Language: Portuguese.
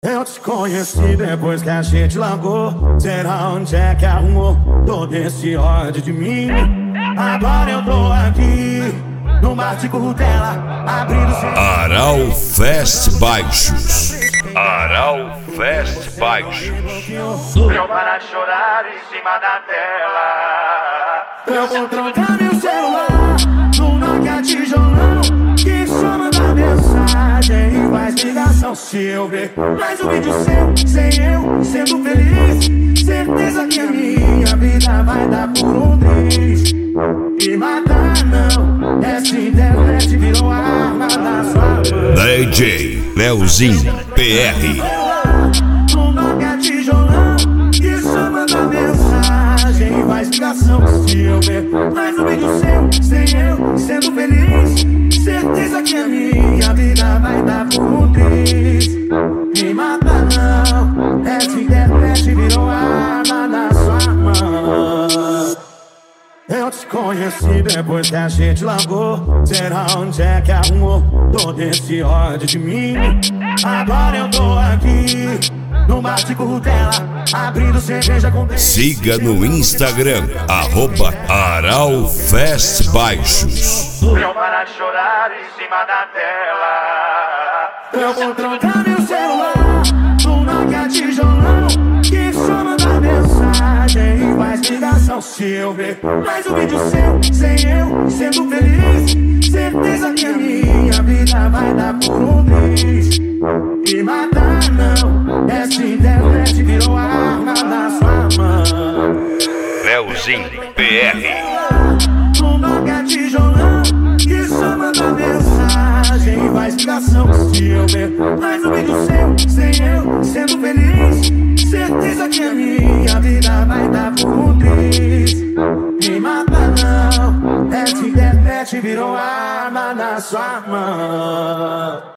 Eu te conheci depois que a gente largou. Será onde é que arrumou todo esse ódio de mim? Agora eu tô aqui no bar de Curutela, abrindo seu... Aral Fest Baixos. Aral Fest Baixos. Eu para de chorar em cima da tela. Eu vou trocar meu celular no Nokia tijolão, que só manda mensagem e faz ligação. Se eu ver mais um vídeo seu, sem eu sendo feliz, certeza que a minha vida vai dar por um triz. E matar não, essa internet virou arma da sua mão. DJ Leozinho PR. No Nokia tijolão, que só manda mensagem e faz ligação. Se eu ver mais um vídeo seu, sem eu sendo feliz, certeza que a minha vida vai dar por um triz. Me mata não, essa internet virou arma na sua mão. Eu te conheci depois que a gente largou. Será onde é que arrumou todo esse ódio de mim? Agora eu tô aqui no bar de Curutela, abrindo cerveja com... Siga no Instagram, @Aral Fest Baixos. Eu para de chorar em cima da tela. Eu vou trocar meu celular no Nokia tijolão, que só manda mensagem e faz ligação. Se eu ver mais um vídeo seu, sem eu sendo feliz, certeza que a minha vida vai dar por um triz. E matar não, essa internet virou arma na sua mão. Leozinho PR. No Nokia tijolão, que só manda mensagem e faz ligação. Se eu ver mais um vídeo seu, sem eu sendo feliz, certeza que a minha vida vai dar por um triz. Me mata não, essa internet virou arma na sua mão.